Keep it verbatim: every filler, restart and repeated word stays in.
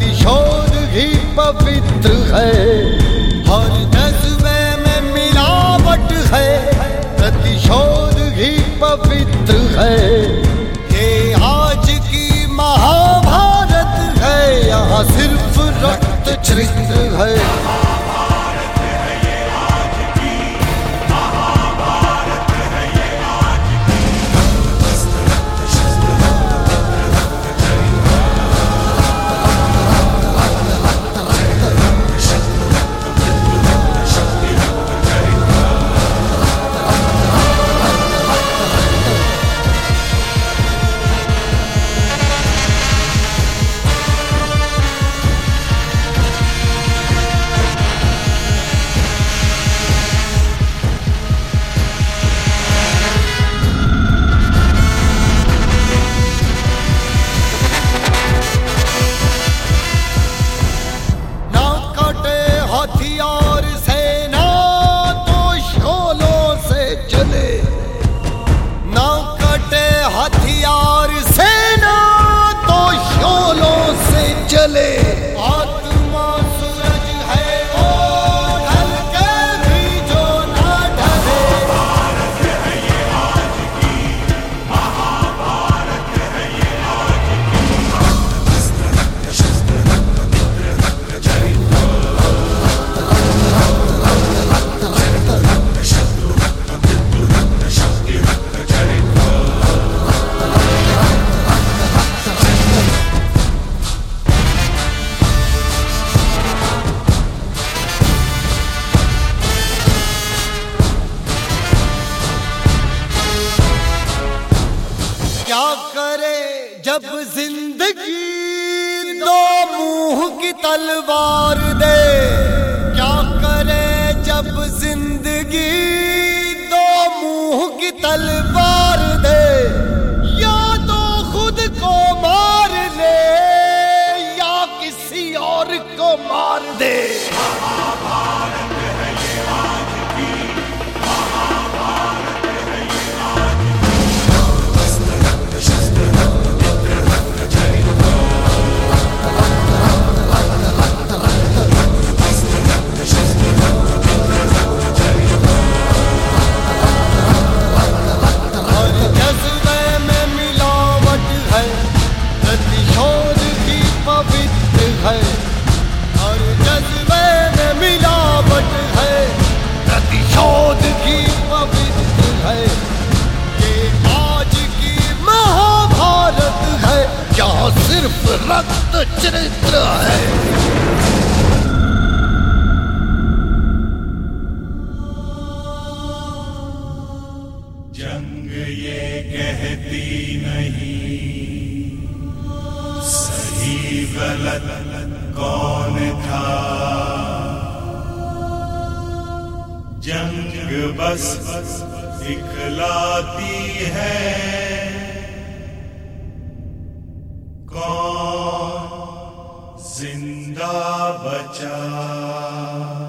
प्रतिशोध ही पवित्र है, हर जज्बे में मिलावट है, प्रतिशोध ही पवित्र है। ये आज की महाभारत है, यहाँ सिर्फ रक्त चरित्र है। हथियार सेना तो शोलों से चले, ना कटे हथियार सेना तो शोलों से चले। आत्मा सूरज है वो ढल के भी जो ना ढले। भारत है ये आज की, महाभारत है ये आज की। अस्त्र रक्त शस्त्र रक्त मित्र रक्त चरित्र, क्या करे जब जिंदगी दो मुंह की तलवार दे, क्या करे जब जिंदगी दो मुंह की तलवार दे। या तो खुद को मार ले या किसी और को मार दे। महाभारत है ये आज की, महाभारत है ये आज की। अस्त्र रक्त शस्त्र रक्त मित्र रक्त चरित्र, अस्त्र रक्त शस्त्र रक्त मित्र रक्त चरित्र। हर जज्बे में मिलावट है, प्रतिशोध भी पवित्र है। हर जज्बे में मिलावट है, प्रतिशोध भी पवित्र है। ये आज की महाभारत है, यहाँ सिर्फ रक्त चरित्र है। जंग ये कहती नहीं सही गलत कौन था, जंग बस दिखलाती है कौन जिंदा बचा।